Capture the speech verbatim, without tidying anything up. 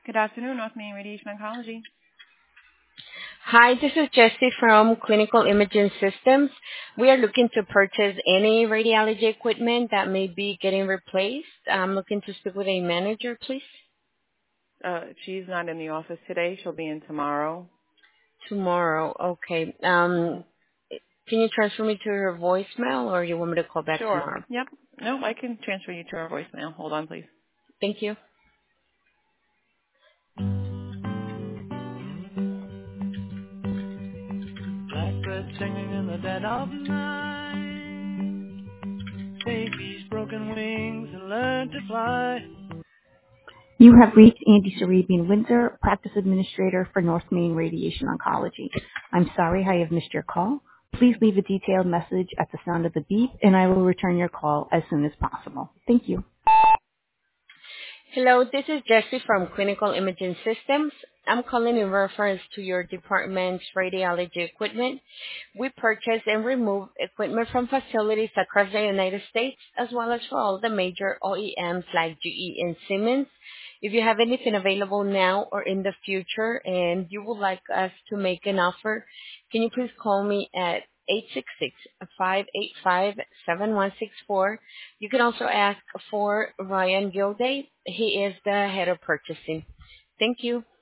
Good afternoon, North Main Radiation Oncology. Hi, this is Jessie from Clinical Imaging Systems. We are looking to purchase any radiology equipment that may be getting replaced. I'm looking to speak with a manager, please. Uh, she's not in the office today. She'll be in tomorrow. Tomorrow, okay. Um, can you transfer me to her voicemail, or you want me to call back Sure. tomorrow? Yep. No, I can transfer you to her voicemail. Hold on, please. Thank you. Blackbird singing in the dead of night. Take these broken wings and learn to fly. You have reached Andy Sarabian Windsor, Practice Administrator for North Main Radiation Oncology. I'm sorry I have missed your call. Please leave a detailed message at the sound of the beep, and I will return your call as soon as possible. Thank you. Hello, this is Jessie from Clinical Imaging Systems. I'm calling in reference to your department's radiology equipment. We purchase and remove equipment from facilities across the United States, as well as for all the major O E Ms like G E and Siemens. If you have anything available now or in the future and you would like us to make an offer, can you please call me at eight six six, five eight five, seven one six four. You can also ask for Ryan Gilday. He is the head of purchasing. Thank you.